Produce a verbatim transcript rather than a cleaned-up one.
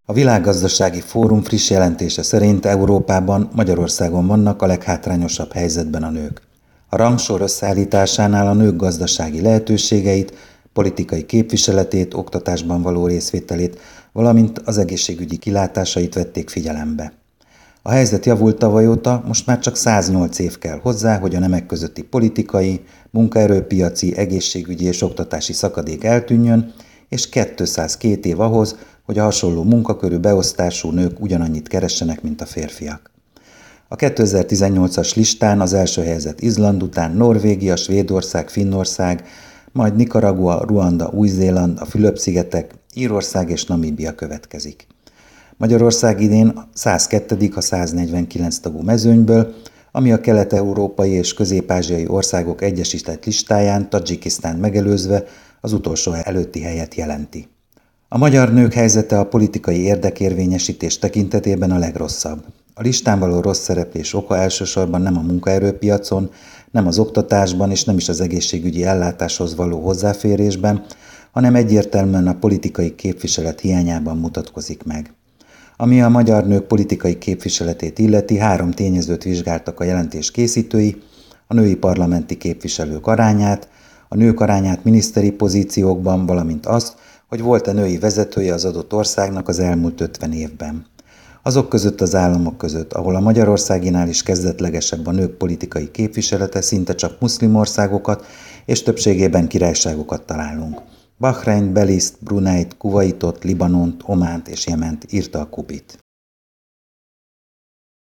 A Világgazdasági Fórum friss jelentése szerint Európában, Magyarországon vannak a leghátrányosabb helyzetben a nők. A rangsor összeállításánál a nők gazdasági lehetőségeit, politikai képviseletét, oktatásban való részvételét, valamint az egészségügyi kilátásait vették figyelembe. A helyzet javult tavaly óta, most már csak száznyolc év kell hozzá, hogy a nemek közötti politikai, munkaerőpiaci, egészségügyi és oktatási szakadék eltűnjön, és kétszázkettő év ahhoz, hogy a hasonló munkakörű beosztású nők ugyanannyit keressenek, mint a férfiak. A kétezer-tizennyolcas listán az első helyezett Izland után Norvégia, Svédország, Finnország, majd Nikaragua, Ruanda, Új-Zéland, a Fülöp-szigetek, Írország és Namíbia következik. Magyarország idén százkettő a száznegyvenkilenc tagú mezőnyből, ami a kelet-európai és közép-ázsiai országok egyesített listáján Tadzsikisztánt megelőzve az utolsó előtti helyet jelenti. A magyar nők helyzete a politikai érdekérvényesítés tekintetében a legrosszabb. A listán való rossz szereplés oka elsősorban nem a munkaerőpiacon, nem az oktatásban és nem is az egészségügyi ellátáshoz való hozzáférésben, hanem egyértelműen a politikai képviselet hiányában mutatkozik meg. Ami a magyar nők politikai képviseletét illeti, három tényezőt vizsgáltak a jelentés készítői: a női parlamenti képviselők arányát, a nők arányát miniszteri pozíciókban, valamint azt, hogy volt-e női vezetője az adott országnak az elmúlt ötven évben. Azok között az államok között, ahol a Magyarországinál is kezdetlegesebb a nők politikai képviselete, szinte csak muszlim országokat és többségében királyságokat találunk. Bahrein, Belist, Bruneit, Kuvaitot, Libanont, Ománt és Jement, írta a Kubit.